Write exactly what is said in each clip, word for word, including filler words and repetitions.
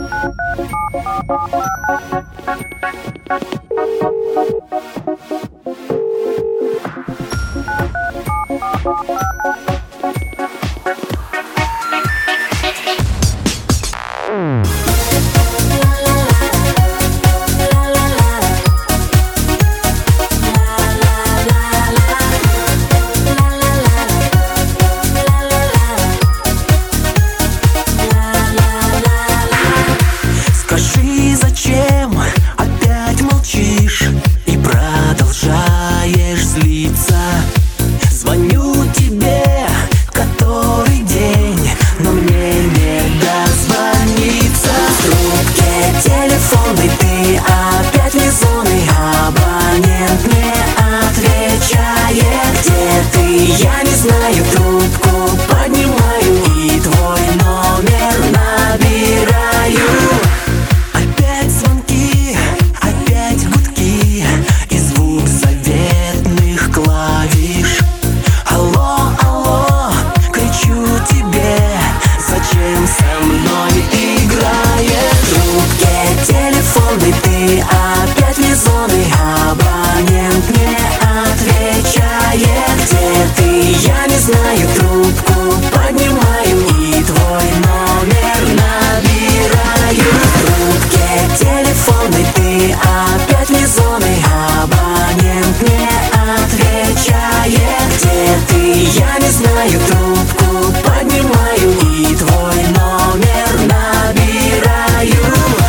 Скажи, зачем опять молчишь и продолжаешь злиться? Звоню тебе который день, но мне не дозвониться. В трубке телефонной ты опять резонный, абонент не отвечает. Где ты, я не знаю, трубку поднимаю и твой номер набираю. Опять звонки, опять гудки и звук заветных клавиш. Алло, алло, кричу тебе, зачем со мной играешь? В трубке телефонной ты опять резонный, абонент не отвечает. Где ты, я не знаю, трубку поднимаю и твой номер набираю. В трубке телефонной ты опять резонный, абонент не отвечает. Где ты, я не знаю, трубку поднимаю и твой номер набираю.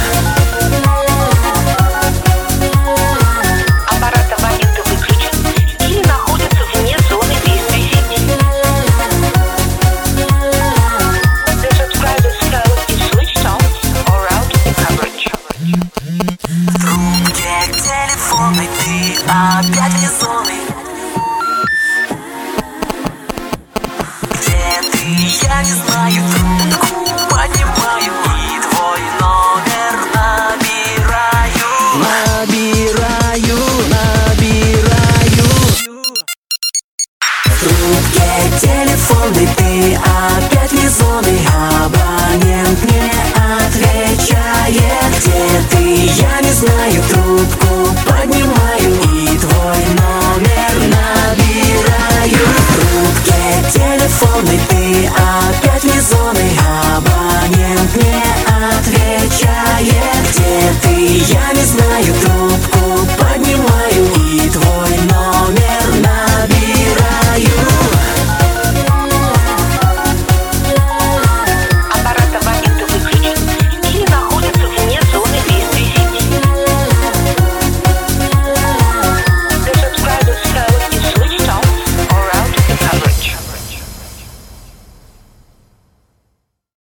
Аппарат абонента выключен или находится вне зоны действия сети. The subscriber's phone is switched off or out of coverage. В трубке телефонной ты опять резонный. Где ты, я не знаю, трубку поднимаю и твой номер набираю. Набираю, набираю. В трубке телефонной ты опять резонный, абонент не отвечает. Где ты, я не знаю,